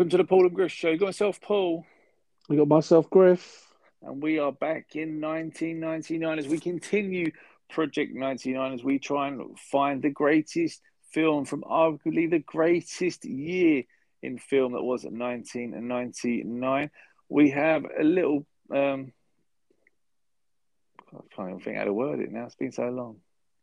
Welcome to the Paul and Griff Show. You got myself, Paul, I got myself Griff. and we are back in 1999 as we continue Project 99 as we try and find the greatest film from arguably the greatest year in film that was 1999. We have a little, I can't even think how to word it now. It's been so long.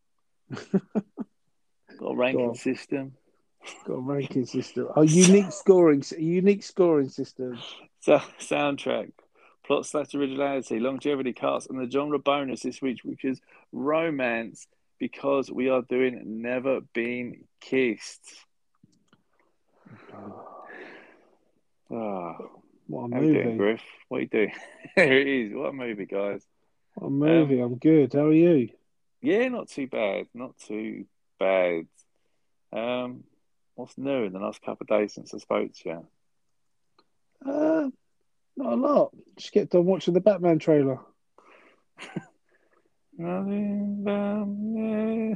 Got a ranking Got, system. got a ranking system. A unique scoring system. So, soundtrack, plot slash originality, longevity, cast, and the genre bonus this week, which is romance, because we are doing Never Been Kissed. Oh, What a how you doing, movie. Griff? What are you doing? There it is. What a movie, guys. What a movie. I'm good. How are you? Yeah, not too bad. Not too bad. Um, what's new in the last couple of days since I spoke to you? Uh, Not a lot. Just get done watching the Batman trailer. Nothing but me.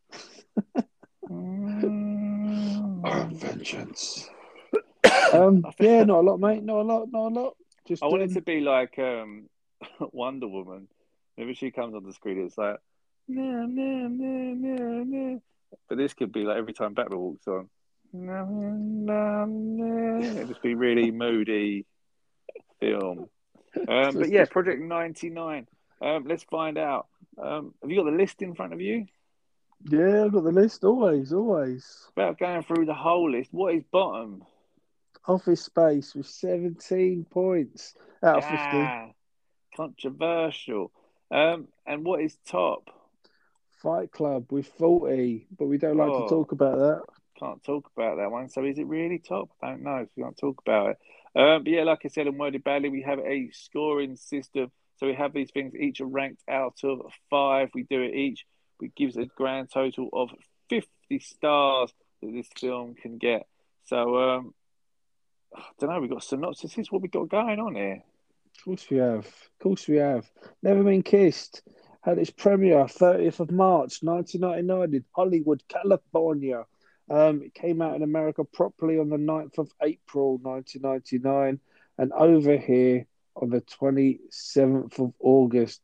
Vengeance. I Yeah, not a lot, mate. Not a lot. Not a lot. I Just want it to be like Wonder Woman. Maybe she comes on the screen, it's like no, no, no, no, no. But this could be like every time Batman walks on. No, no, no. It'd just be really moody film. But yeah, Project 99. Let's find out. Have you got the list in front of you? Yeah, I've got the list. Always, always. About going through the whole list. What is bottom? Office Space with 17 points out of 50. Ah, controversial. And what is top? Fight Club with 40, but we don't like to Oh, talk about that. can't talk about that one. So is it really top? I don't know. So we can't talk about it. But yeah, like I said, in Worded Badly, we have a scoring system. So we have these things each are ranked out of five. We do it each. It gives a grand total of 50 stars that this film can get. So I don't know. We've got synopsis. This is what we got going on here. Of course we have. Of course we have. Never Been Kissed had its premiere 30th of March 1999 in Hollywood, California. It came out in America properly on the 9th of April 1999 and over here on the 27th of August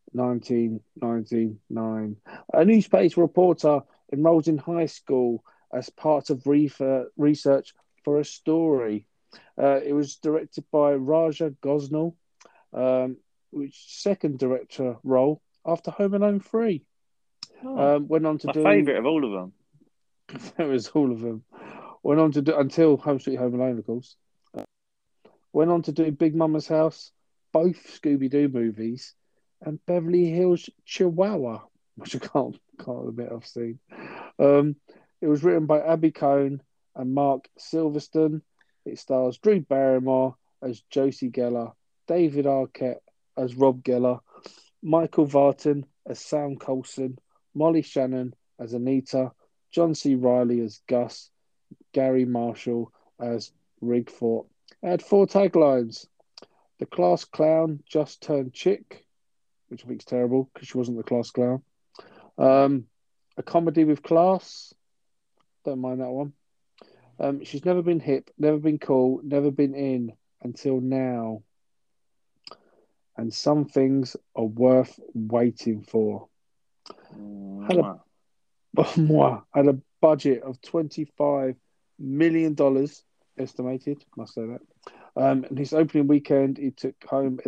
1999. A newspaper reporter enrolled in high school as part of research for a story. It was directed by Raja Gosnell, which second director role after Home Alone 3. Oh, Went on to my do, favourite of all of them. that was all of them. Went on to do, until Home Sweet Home Alone, of course. Went on to do Big Mama's House, both Scooby Doo movies, and Beverly Hills Chihuahua, which I can't admit I've seen. Um, it was written by Abby Cohn and Mark Silverstone. It stars Drew Barrymore as Josie Geller, David Arquette as Rob Geller, Michael Vartan as Sam Colson, Molly Shannon as Anita, John C. Riley as Gus, Gary Marshall as Rigfort. It had four taglines. The class clown just turned chick, which I think is terrible because she wasn't the class clown. A comedy with class. Don't mind that one. She's never been hip, never been cool, never been in until now. And some things are worth waiting for. Had a had a budget of $25 million estimated. Must say that. And his opening weekend, he took home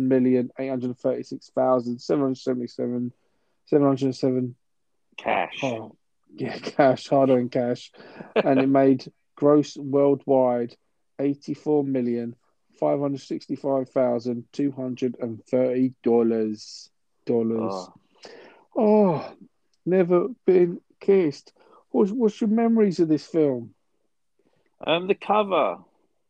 11,836,777 Cash. Oh, yeah, cash, hard-earned cash, and it made gross worldwide 84,565,230 dollars. Oh. Oh, never been kissed. What's your memories of this film? The cover.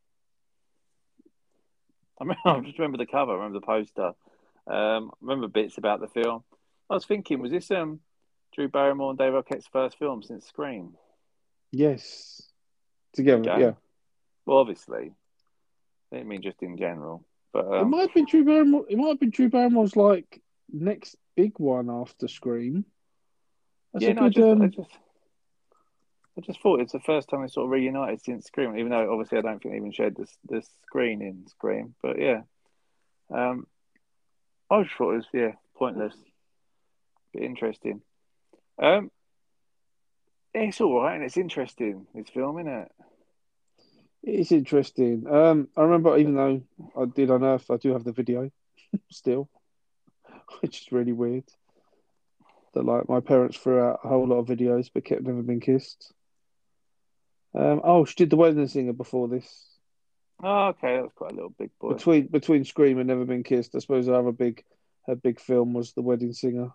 I just remember the cover. I remember the poster. I remember bits about the film. I was thinking, was this Drew Barrymore and Dave Arquette's first film since Scream? Yes, There you together. go. Yeah, Well, obviously, I didn't mean just in general, but it might have been Drew Barrymore. It might have been Drew Barrymore's like next big one after Scream. That's yeah, a no, good. I I just thought it's the first time they sort of reunited since Scream, even though obviously I don't think they even shared the screen in Scream. But yeah, um, I just thought it was pointless, but interesting. Um, it's all right and it's interesting. This film, isn't it? It's interesting. I remember, even though I did unearth, I do have the video still, which is really weird. That like my parents threw out a whole lot of videos, but kept Never Been Kissed. Oh, she did The Wedding Singer before this. Oh, okay, that was quite a little big boy. Between Scream and Never Been Kissed, I suppose her big film was The Wedding Singer,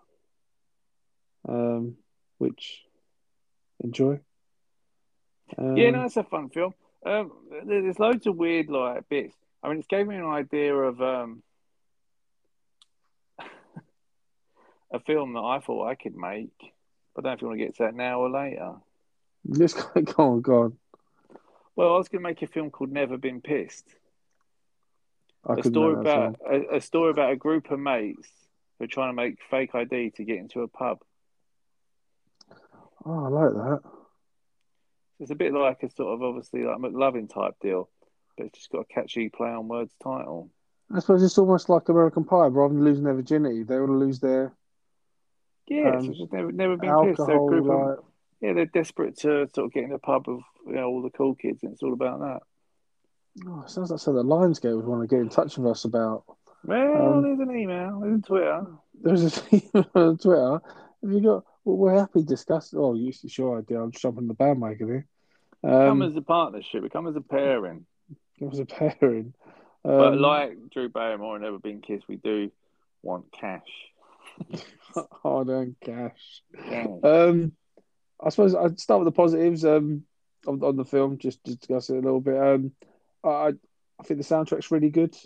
which enjoy. Yeah, no, it's a fun film. There's loads of weird like bits. I mean, it's gave me an idea of a film that I thought I could make. I don't know if you want to get to that now or later. Just go on. Well, I was going to make a film called Never Been Pissed. I couldn't know that film. A story about a group of mates who are trying to make fake ID to get into a pub. Oh, I like that. It's a bit like a sort of obviously like McLovin type deal, but it's just got a catchy play on words title. I suppose it's almost like American Pie. Rather than losing their virginity, they want to lose their Yeah, so it's just never been pissed. They're a alcohol. group of they're desperate to sort of get in a pub of all the cool kids, and it's all about that. Oh, sounds like something that Lionsgate would want to get in touch with us about. Well, there's an email, there's a Twitter. There's a thing on Twitter. Have you got? Well, we're happy to discuss. Oh, you sure idea. I'm jumping the bandwagon here. Come as a partnership, come as a pairing. It was a pairing. But like Drew Barrymore and Never Been Kissed, we do want cash. Hard-earned cash. Cash. I suppose I'd start with the positives on the film, just to discuss it a little bit. I think the soundtrack's really good.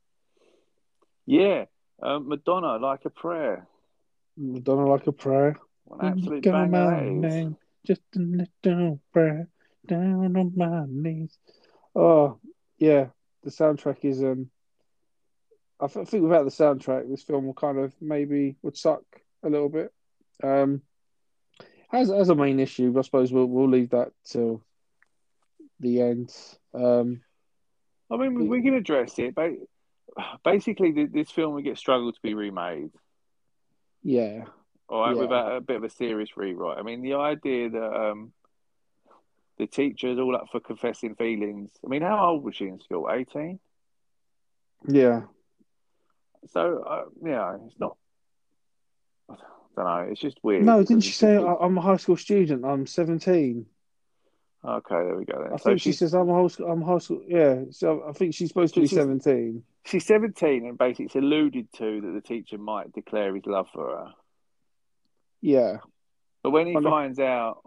Yeah, Madonna, Like a Prayer. Madonna, Like a Prayer. An absolute banger that is. Name, just a little prayer down on my knees. Oh, yeah, the soundtrack is. I think without the soundtrack, this film will kind of maybe would suck a little bit. As a main issue, I suppose we'll leave that till the end. I mean, we can address it, but basically, this film will get struggled to be remade. Yeah. All right, Yeah. without a bit of a serious rewrite. I mean, the idea that the teacher is all up for confessing feelings. I mean, how old was she in school? 18? Yeah. So, it's not. I don't know. It's just weird. No, didn't she say I'm a high school student? I'm 17. Okay, there we go then. I think she says I'm high school. Yeah, so I think she's supposed to be 17. She's 17, and basically it's alluded to that the teacher might declare his love for her. Yeah. But when he finds out,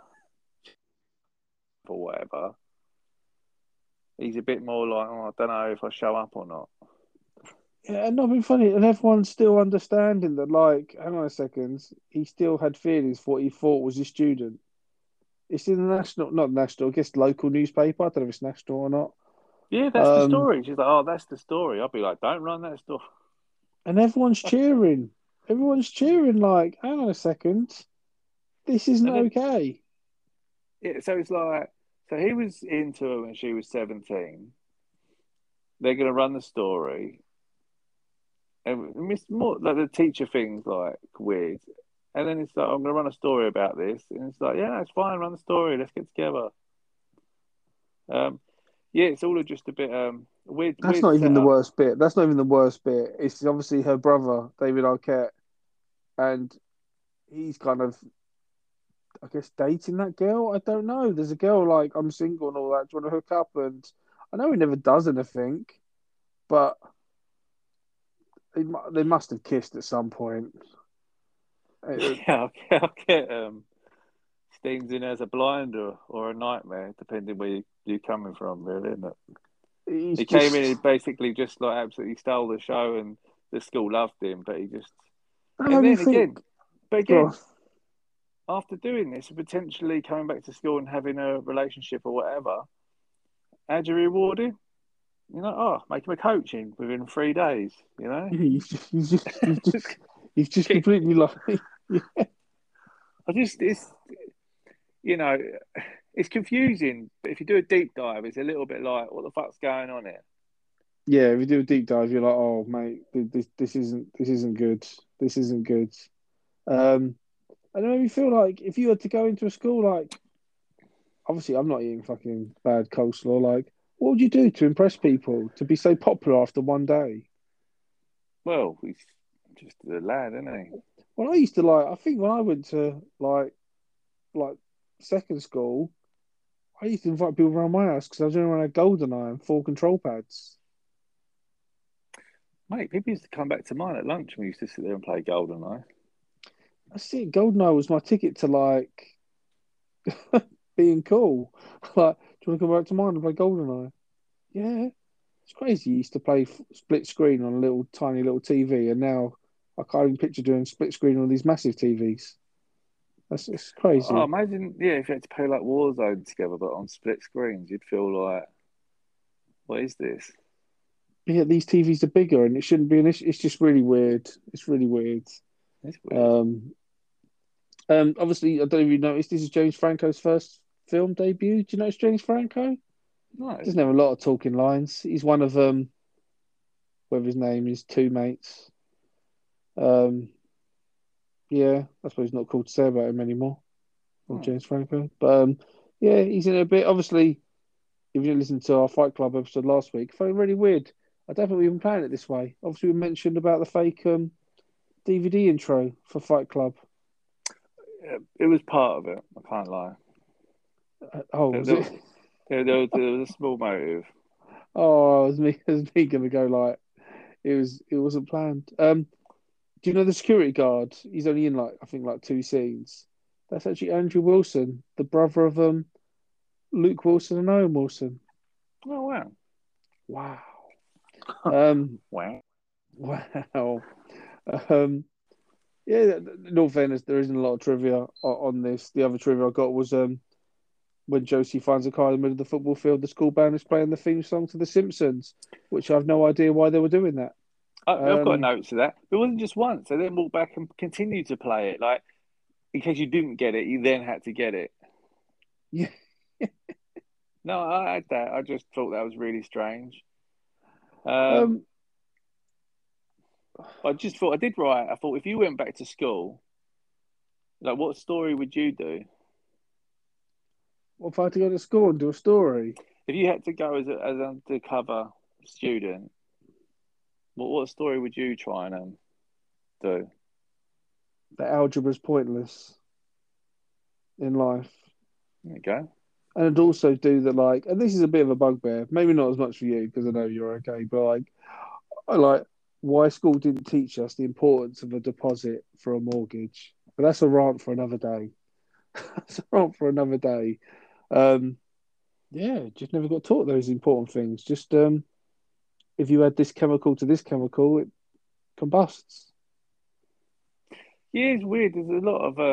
or whatever, he's a bit more like, I don't know if I show up or not. Yeah, and not being funny, and everyone's still understanding that, like, hang on a second, he still had feelings for what he thought was his student. It's in the not national, I guess local newspaper. I don't know if it's national or not. Yeah, that's the story. She's like, oh, that's the story. I'll be like, don't run that story. And everyone's cheering. Everyone's cheering, like, hang on a second, this isn't okay. Yeah, so it's like, so he was into her when she was 17. They're going to run the story. And it's more like the teacher thing's like weird. And then it's like, I'm going to run a story about this. And it's like, yeah, it's fine, run the story. Let's get together. Yeah, it's all just a bit weird. That's not even the worst bit. That's not even the worst bit. It's obviously her brother, David Arquette. And he's kind of, I guess, dating that girl. I don't know. There's a girl like, I'm single and all that. Do you want to hook up? And I know he never does anything, but they must have kissed at some point. Yeah, I'll get Steams in as a blinder or a nightmare, depending where you're coming from, really, isn't it? He came in and basically just like absolutely stole the show, and the school loved him, but he just. And then again, after doing this, potentially coming back to school and having a relationship or whatever, how do you reward him? You know, make him a coaching within 3 days. You know, you've just completely like. Yeah. you know, it's confusing. But if you do a deep dive, it's a little bit like, what the fuck's going on here? Yeah, if you do a deep dive, you're like, oh mate, this isn't good. This isn't good. Um, and it made me feel like if you had to go into a school, like obviously I'm not eating fucking bad coleslaw. Like, what would you do to impress people to be so popular after one day? Well, he's just a lad, isn't he? Well, I used to like. I think when I went to like second school, I used to invite people around my house because I was only around a golden eye and four control pads. Mate, people used to come back to mine at lunch and we used to sit there and play GoldenEye. That's it. Goldeneye was my ticket to like being cool. Like, do you want to come back to mine and play Goldeneye? Yeah, it's crazy. You used to play split screen on a little tiny little TV, and now I can't even picture doing split screen on these massive TVs. That's it's Oh, crazy. imagine, yeah, if you had to play like Warzone together, but on split screens, you'd feel like, what is this? Yeah, these TVs are bigger, and it shouldn't be an issue. It's just really weird. It's really weird. It's weird. Um, obviously, I don't know if you noticed, this is James Franco's first film debut. Do you know it's James Franco? No. Doesn't have a lot of talking lines. He's one of whatever his name is, two mates. Um, yeah, I suppose not cool to say about him anymore, or Oh. James Franco. But yeah, he's in a bit. Obviously, if you listened to our Fight Club episode last week, I found it really weird. I don't think we've been playing it this way. Obviously, we mentioned about the fake DVD intro for Fight Club. Yeah, it was part of it, I can't lie. Oh, There, was there, it? there was a small motive. Oh, it was me gonna go like it wasn't planned. Do you know the security guard? He's only in like I think like two scenes. That's actually Andrew Wilson, the brother of Luke Wilson and Owen Wilson. Oh, wow. Wow. Um, Wow. wow. Um, yeah. In all fairness, there isn't a lot of trivia on this. The other trivia I got was when Josie finds a car in the middle of the football field, the school band is playing the theme song to The Simpsons, which I've no idea why they were doing that. I've got Um, notes of that. But it wasn't just once. They then walked back and continued to play it. Like, in case you didn't get it, you then had to get it. yeah. No, I had that. I just thought that was really strange. Um, Um, I just thought I did right. I thought if you went back to school, like, what story would you do? what if I had to go to school and do a story? If you had to go as an undercover student, what story would you try and do? That algebra's pointless in life. There you go. And I'd also do that, like, and this is a bit of a bugbear, maybe not as much for you because I know you're okay, but like, I like why school didn't teach us the importance of a deposit for a mortgage. But that's a rant for another day. That's a rant for another day. Um, yeah, just never got taught those important things. Just if you add this chemical to this chemical, it combusts. Yeah, it's weird. There's a lot of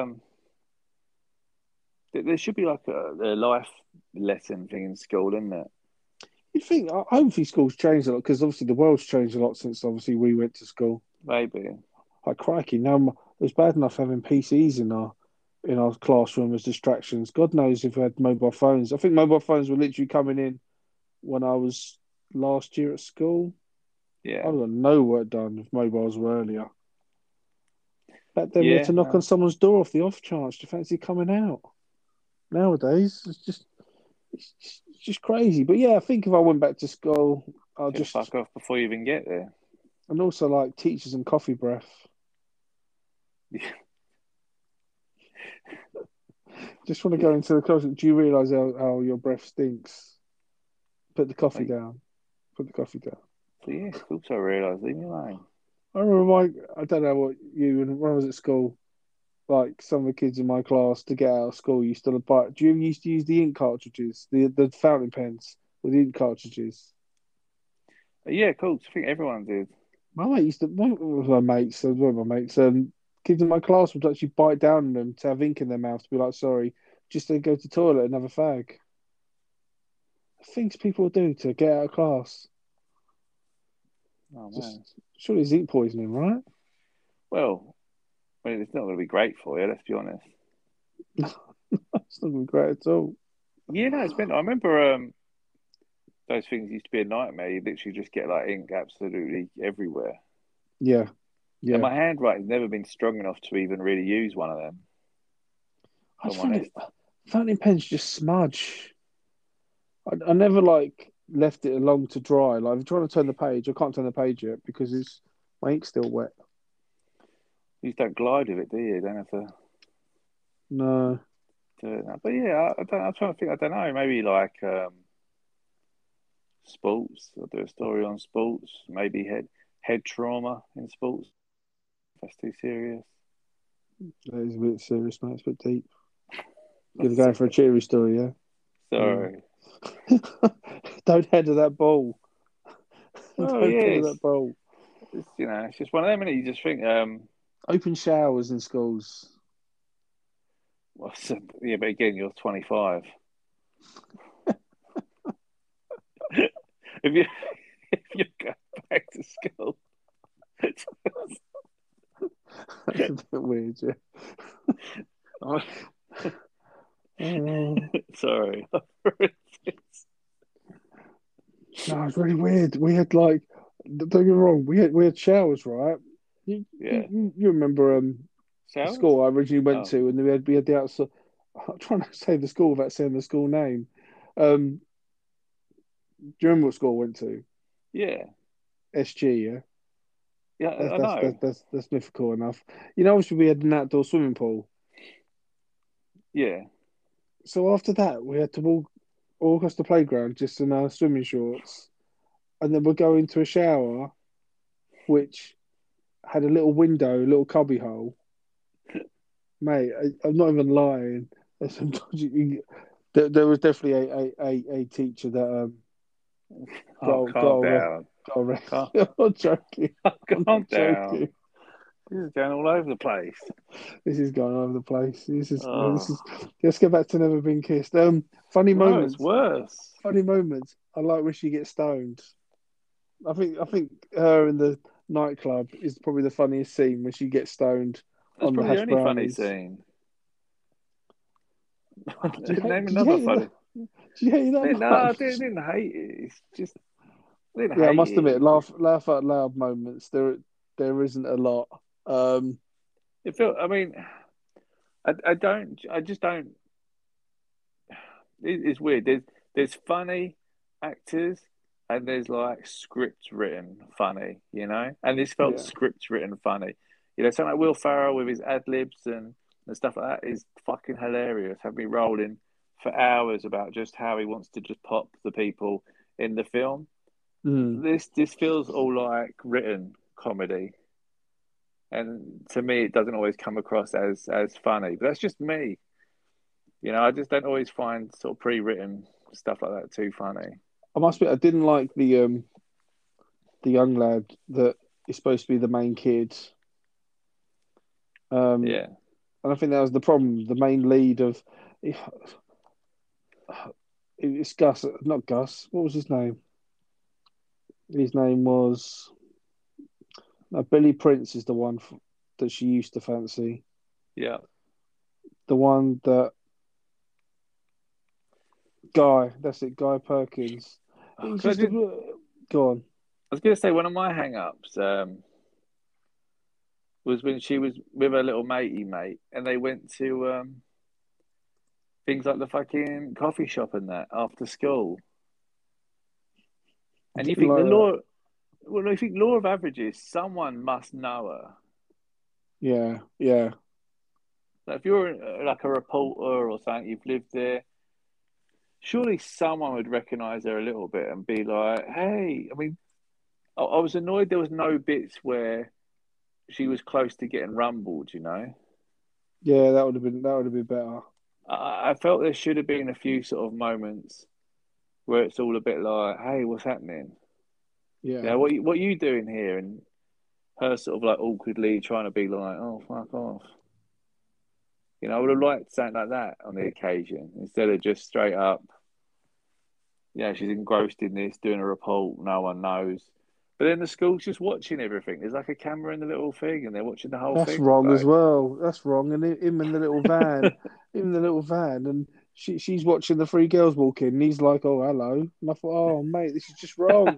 there should be like a life lesson thing in school, isn't it? You'd think, hopefully, schools changed a lot because obviously the world's changed a lot since obviously we went to school. Maybe. Like crikey, now it was bad enough having PCs in our classroom as distractions. God knows if we had mobile phones. I think mobile phones were literally coming in when I was last year at school. I Yeah. would have got no work done if mobiles were earlier. Back then, we had Yeah. to knock on No. someone's door off the off chance. Do you fancy coming out? Nowadays, it's just crazy. But yeah, I think if I went back to school, I'll Yeah. just Fuck off before you even get there. and also like teachers and coffee breath. Just want to go into the closet. Do you realise how your breath stinks? Put the coffee Like, down. Put the coffee down. so yeah, of course I realised. Leave me alone. I remember I don't know what you and when I was at school, like some of the kids in my class to get out of school used to buy. Do you ever used to use the ink cartridges, the fountain pens with the ink cartridges? Yeah, of course. I think everyone did. My mate used to. My mates, one of my mates, kids in my class would actually bite down on them to have ink in their mouth to be like, sorry, just to go to the toilet and have a fag. Things people do to get out of class. Oh Just man. surely it's ink poisoning, right? Well, I mean, it's not going to be great for you. Let's be honest. It's not gonna be great at all. Yeah, no, it's been. I remember those things used to be a nightmare. You literally just get like ink absolutely everywhere. Yeah, And yeah. my handwriting's never been strong enough to even really use one of them, I if just I'm find honest. it fountain pens just smudge. I never like left it long to dry. Like if I'm trying to turn the page, I can't turn the page yet because it's my ink's still wet. You just don't glide with it, do you? You don't have to No. do it. But yeah, I don't. I'm trying to think. I don't know. Maybe like sports. I'll do a story on sports. Maybe head trauma in sports. If that's too serious. That is a bit serious, mate. It's a bit deep. You're going for a cheery story, yeah? Sorry. Yeah. Don't header that ball. Oh Don't header yes. that ball. It's, it's just one of them, and you just think, Open showers in schools. well, yeah, but again, you're 25. If you if you go back to school, That's a bit weird, yeah. Oh, sorry. no, it's really weird. We had like, don't get me wrong, we had showers, right? Yeah, You remember the showers. school I originally went Oh, to, and we had the outside. I'm trying to say the school without saying the school name. Do you remember what school I went to? yeah, SG, yeah. yeah. That's I that's that's know. that's that's mythical enough. Obviously we had an outdoor swimming pool. Yeah, So after that, we had to walk across the playground just in our swimming shorts, and then we'd go into a shower, which had a little window, a little cubby hole. Mate, I'm not even lying. Sometimes there was definitely a teacher that oh, calm down. got Calm, arrested. I'm not joking. I'm calm not down. joking. This is going all over the place. This is going all over the place. This Oh, is. Let's get back to never been kissed. Funny no, it's moments. worse. Funny moments. I like when she gets stoned. I think her in the nightclub is probably the funniest scene when she gets stoned That's on the probably the hash only funny brownies. scene. Oh, Name did you another hate funny. that? Did you hate that No, I much? didn't hate it. It's just I didn't Yeah, I hate must it. admit, laugh out loud moments. There isn't a lot. Um, It felt. I mean, I don't. I just don't. It's weird. There's funny actors and there's like script written funny, And this felt yeah. script written funny. Something like Will Ferrell with his ad libs and stuff like that is fucking hilarious. Have me rolling for hours about just how he wants to just pop the people in the film. Mm. This feels all like written comedy. And to me, it doesn't always come across as funny. But that's just me. I just don't always find sort of pre-written stuff like that too funny. I must be. I didn't like the young lad that is supposed to be the main kid. Um, Yeah, and I think that was the problem. The main lead of it's Gus, not Gus. What was his name? His name was no, Billy Prince is the one that she used to fancy. yeah. The one that Guy. That's it, Guy Perkins. He's Cause just a go on. I was going to say one of my hang-ups was when she was with her little matey mate, and they went to things like the fucking coffee shop and that after school. And you Didn't think the like that. law, well, you think law of averages, someone must know her. Yeah, yeah, Like if you're like a reporter or something, you've lived there. Surely someone would recognise her a little bit and be like, "Hey." I mean, I was annoyed there was no bits where she was close to getting rumbled. yeah. That would have been better. I felt there should have been a few sort of moments where it's all a bit like, "Hey, what's happening? Yeah, What you doing here?" And her sort of like awkwardly trying to be like, "Oh, fuck off." I would have liked something like that on the occasion instead of just straight up, she's engrossed in this, doing a report, no one knows. But then the school's just watching everything. There's like a camera in the little thing, and they're watching the whole That's thing. It's wrong as like, well. That's wrong. And him in the little van, and she's watching the three girls walk in, and he's like, "Oh, hello." And I thought, "Oh, mate, this is just wrong.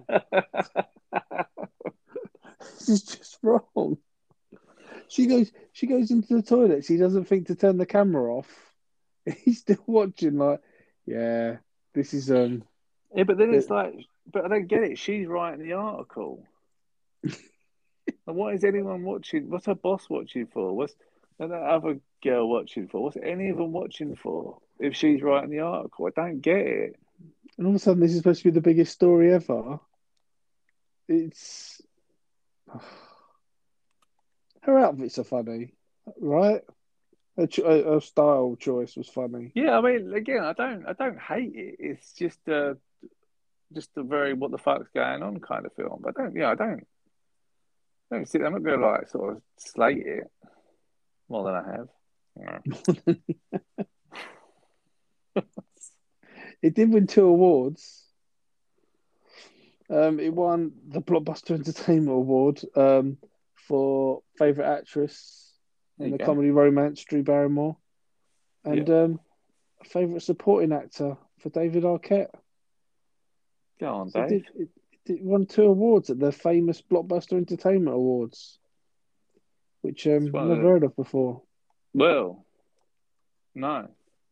This is just wrong." She goes into the toilet. She doesn't think to turn the camera off. He's still watching, like, yeah, this is yeah, but then it, it's like, but I don't get it. She's writing the article. And what is anyone watching? What's her boss watching for? What's that other girl watching for? What's any of them watching for? If she's writing the article, I don't get it. and all of a sudden this is supposed to be the biggest story ever. It's her outfits are funny, right? Her style choice was funny. Yeah, I mean, again, I don't hate it. It's just a very what the fuck's going on kind of film. But I don't see. I'm not going to like sort of slate it more than I have. Yeah. It did win two awards. It won the Blockbuster Entertainment Award for favorite actress There in you a go. comedy romance, Drew Barrymore, Yeah, and favorite supporting actor for David Arquette. go on, So Dave. it won two awards at the famous Blockbuster Entertainment Awards, which It's one of never the heard of before. well, no,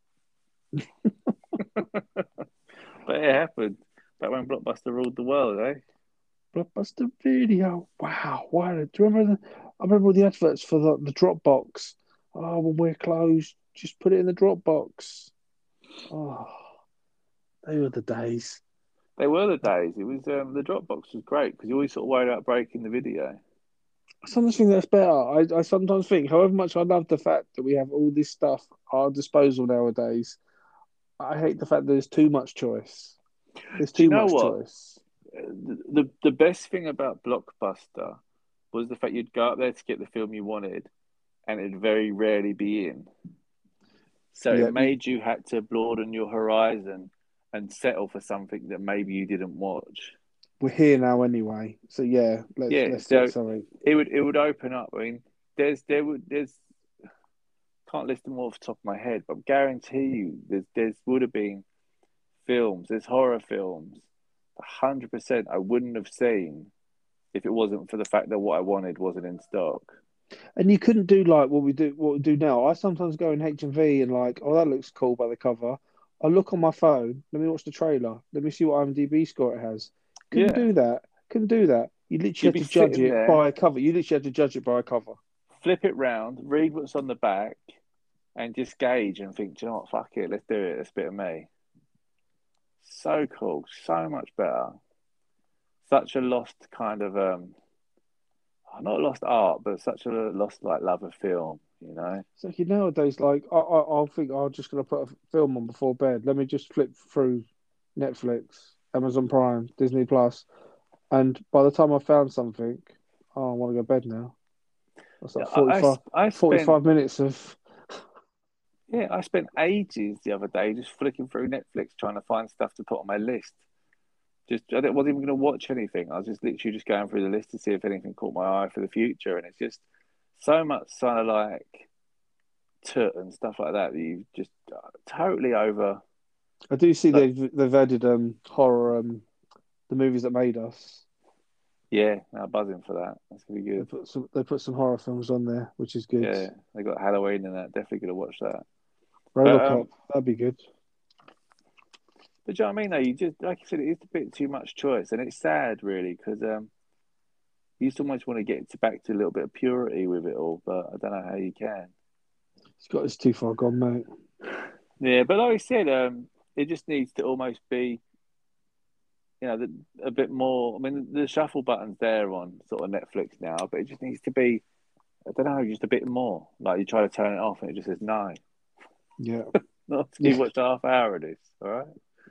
but it happened. Back when Blockbuster ruled the world, eh? Blockbuster Video. Wow. Why? Do you remember I remember all the adverts for the Dropbox. Oh, when we're closed, just put it in the Dropbox. Oh, they were the days. They were the days. It was the Dropbox was great because you always sort of worried about breaking the video. I sometimes think that's better. I sometimes think, however much I love the fact that we have all this stuff at our disposal nowadays, I hate the fact that there's too much choice. There's Do you too know much what? choice. The best thing about Blockbuster was the fact you'd go up there to get the film you wanted, and it'd very rarely be in. So it Yeah, made you had to broaden your horizon and settle for something that maybe you didn't watch. we're here now anyway. So yeah, Yeah, let's get so something. it would open up. I mean, there's can't list them all off the top of my head, but I guarantee you there's would have been films, there's horror films, 100% I wouldn't have seen if it wasn't for the fact that what I wanted wasn't in stock. And you couldn't do like what we do now. I sometimes go in HMV and like, oh, that looks cool by the cover. I look on my phone. Let me watch the trailer. Let me see what IMDb score it has. Couldn't Yeah, do that. Couldn't do that. You literally you'd had be to judge sitting it there, by a cover. You literally had to judge it by a cover. flip it round, read what's on the back, and just gauge and think, do you know what, fuck it, let's do it. That's a bit of me. So cool, so much better. Such a lost kind of not lost art, but such a lost like love of film. You know? So like, nowadays, like I'll think, oh, I'm just gonna put a film on before bed. Let me just flip through Netflix, Amazon Prime, Disney Plus, and by the time I found something, oh, I want to go to bed now. That's Yeah, like 45, I spent 45 minutes of. yeah, I spent ages the other day just flicking through Netflix trying to find stuff to put on my list. Just wasn't even going to watch anything. I was just literally just going through the list to see if anything caught my eye for the future, and it's just so much kind of like tut and stuff like that that you just totally over. I do see Like, they've added horror the movies that made us. yeah, now buzzing for that. That's gonna be good. They put some horror films on there, which is good. Yeah, they got Halloween in that. Definitely gonna watch that. But RoboCop, that'd be good. but do you know what I mean? Though you just like you said, it is a bit too much choice, and it's sad really because you just almost want to get to back to a little bit of purity with it all, but I don't know how you can. It's too far gone, mate. Yeah, but like I said, it just needs to almost be, a bit more. I mean, the shuffle button's there on sort of Netflix now, but it just needs to be, I don't know, just a bit more. Like you try to turn it off and it just says no. Yeah, Not to keep yeah. watching half hour of this, all right?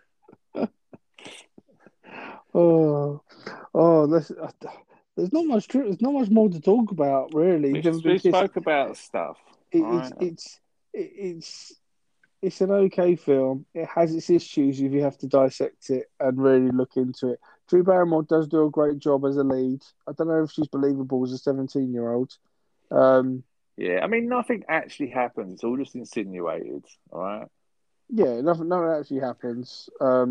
Oh, there's not much. There's not much more to talk about, really. We Because spoke about stuff, all it, right? it's it's an okay film. It has its issues if you have to dissect it and really look into it. Drew Barrymore does do a great job as a lead. I don't know if she's believable as a 17-year-old. Um, Yeah, I mean, nothing actually happens. It's all just insinuated. All right. yeah, nothing actually happens.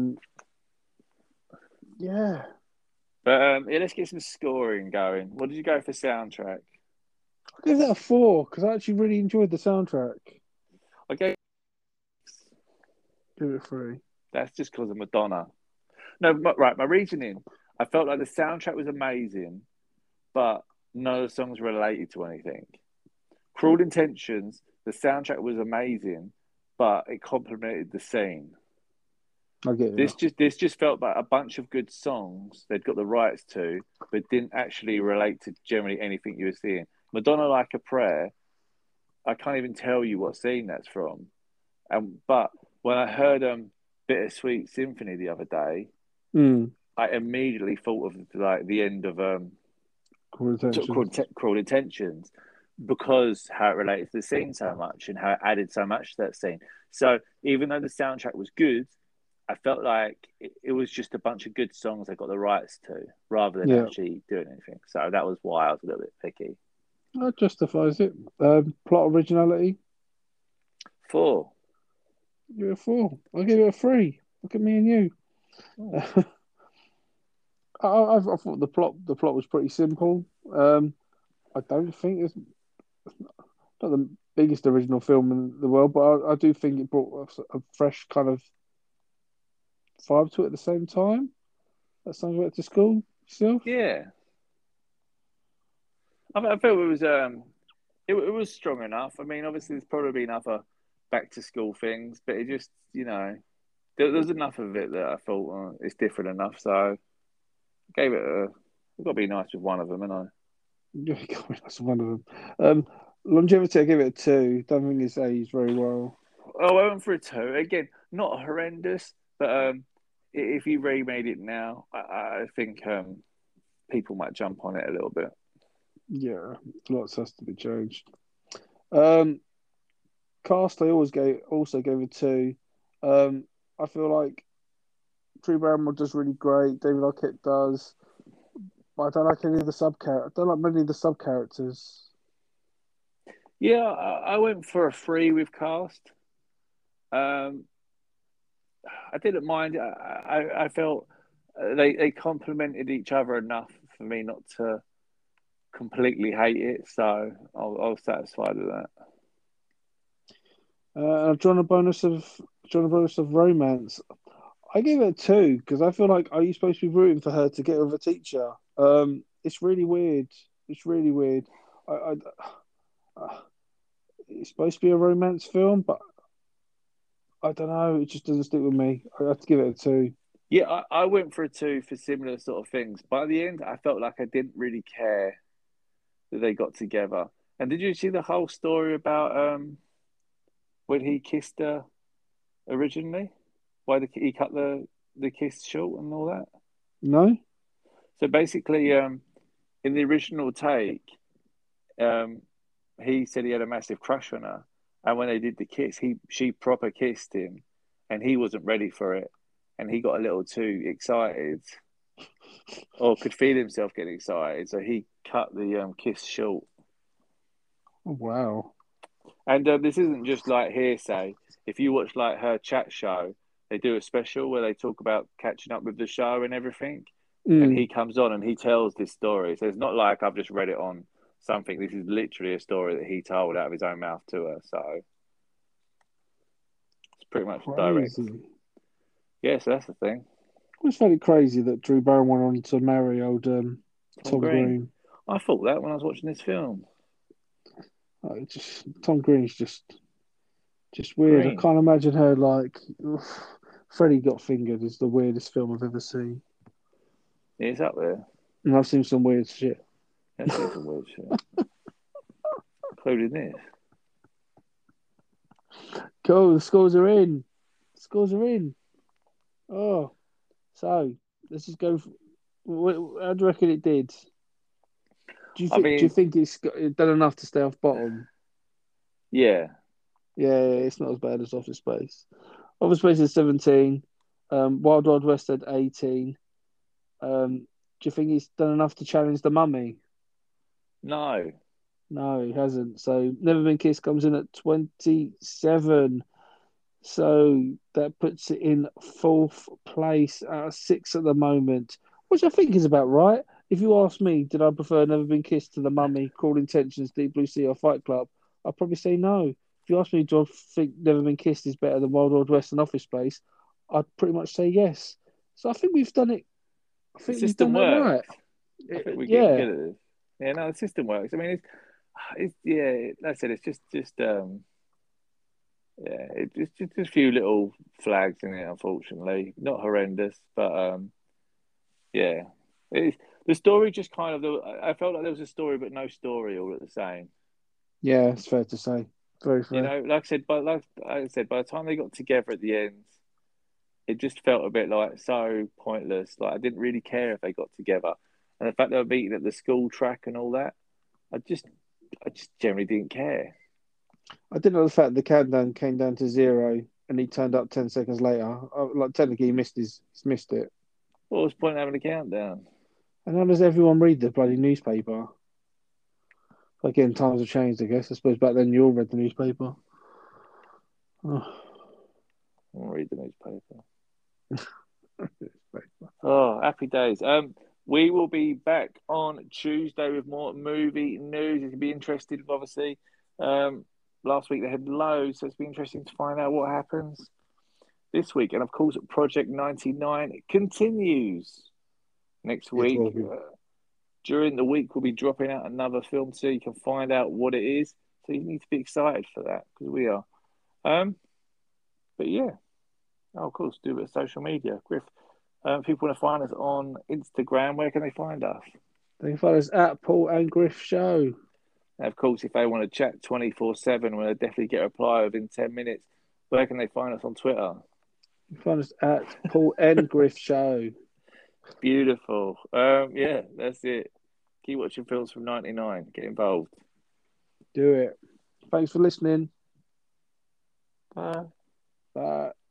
Yeah, But yeah, let's get some scoring going. What did you go for soundtrack? I'll give that a 4 because I actually really enjoyed the soundtrack. Okay, Give it a 3. that's just because of Madonna. No, right. My reasoning. I felt like the soundtrack was amazing, but none of the songs related to anything. Cruel Intentions. The soundtrack was amazing, but it complemented the scene. I get you. This just felt like a bunch of good songs they'd got the rights to, but didn't actually relate to generally anything you were seeing. Madonna Like a Prayer, I can't even tell you what scene that's from. But when I heard Bittersweet Symphony the other day, Mm. I immediately thought of like the end of Cool attention. Cruel Intentions because how it related to the scene so much and how it added so much to that scene. So even though the soundtrack was good, I felt like it was just a bunch of good songs I got the rights to rather than Yeah, actually doing anything. So that was why I was a little bit picky. that justifies it. Plot originality. 4. Give it a 4. I'll give it a 3. Look at me and you. Oh. I thought the plot was pretty simple. I don't think it's not the biggest original film in the world, but I do think it brought a fresh kind of vibe to it at the same time. That sounds right to school yourself. Yeah, I felt it was it was strong enough. I mean, obviously there's probably been other back to school things, but it just there's enough of it that I thought it's different enough. So I gave it a. I've got to be nice with one of them, and I. Yeah, that's one of them. Longevity, I give it a 2. Don't think it's aged very well. Oh, I went for a 2 again. Not horrendous, but if you remade it now, I think people might jump on it a little bit. Yeah, lots has to be changed. Um, Cast, I also gave a 2. I feel like Drew Barrymore does really great. David Arquette does, but I don't like any of the sub characters. I don't like many of the sub characters. Yeah, I went for a 3 with cast. Um, I didn't mind. I felt they complemented each other enough for me not to completely hate it. So I was satisfied with that. I've drawn a bonus of romance. I give it a 2 because I feel like, are you supposed to be rooting for her to get with a teacher? It's really weird. It's really weird. I it's supposed to be a romance film, but I don't know. It just doesn't stick with me. I have to give it a 2. Yeah, I went for a 2 for similar sort of things. By the end, I felt like I didn't really care that they got together. And did you see the whole story about when he kissed her originally? Why he cut the kiss short and all that? No, So basically, in the original take, um, he said he had a massive crush on her, and when they did the kiss, she proper kissed him, and he wasn't ready for it, and he got a little too excited, or could feel himself getting excited, so he cut the kiss short. oh, wow. And this isn't just like hearsay. If you watch like her chat show, they do a special where they talk about catching up with the show and everything. And Mm, he comes on and he tells this story. So it's not like I've just read it on something. This is literally a story that he told out of his own mouth to her. So it's pretty much direct. crazy. Yeah, so that's the thing. I always found it crazy that Drew Barrymore went on to marry old Tom Tom Green. Green. I thought that when I was watching this film. Tom Green's just weird. I Green. can't imagine her like. Oof. Freddie Got Fingered is the weirdest film I've ever seen, He's up there. and I've seen some weird shit. That's some weird shit. Including this. Cool, the scores are in. The scores are in. Oh, so let's just go. How do you reckon it did? Do you I think? Do you mean, think it's done enough to stay off bottom? yeah. Yeah, it's not as bad as Office Space. Office Space is 17. Wild Wild West had 18. Do you think he's done enough to challenge the Mummy? No. No, he hasn't. So Never Been Kissed comes in at 27. So that puts it in fourth place out of six at the moment, which I think is about right. If you ask me, did I prefer Never Been Kissed to The Mummy, Cruel Intentions, Deep Blue Sea, or Fight Club? I'd probably say no. If you ask me, do I think Never Been Kissed is better than Wild Wild West and Office Space? I'd pretty much say yes. So I think we've done it. I The think we've system done it right. works. I think we're getting Yeah, good at this. Yeah, no, the system works. I mean, it's yeah. Like I said, it's just yeah, it's just a few little flags in it. Unfortunately, not horrendous, but yeah. It, the story just kind of. I felt like there was a story, but no story, all at the same. yeah, it's fair to say. Very You fair. know, like I said, by the time they got together at the end, it just felt a bit like so pointless. Like I didn't really care if they got together, and the fact they were meeting at the school track and all that, I just, I just generally didn't care. I didn't know the fact the countdown came down to zero and he turned up 10 seconds later. Like, technically, he's missed it. What was the point of having a countdown? And how does everyone read the bloody newspaper? Again, times have changed, I guess. I suppose back then you all read the newspaper. Oh, I'll read the newspaper. newspaper. Oh, happy days. We will be back on Tuesday with more movie news. It can be interesting, obviously. Um, last week they had loads, so it's been interesting to find out what happens this week. And of course, Project 99 continues next It week. will be. During the week, we'll be dropping out another film so you can find out what it is. So you need to be excited for that because we are. Um, but yeah, oh, of course, do a bit of social media. Griff, if people want to find us on Instagram, where can they find us? They can find us at Paul and Griff Show. And of course, if they want to chat 24/7, we'll definitely get a reply within 10 minutes. Where can they find us on Twitter? You can find us at Paul and Griff Show. Beautiful. Yeah, that's it. Keep watching films from '99. Get involved. Do it. Thanks for listening. Bye. Bye.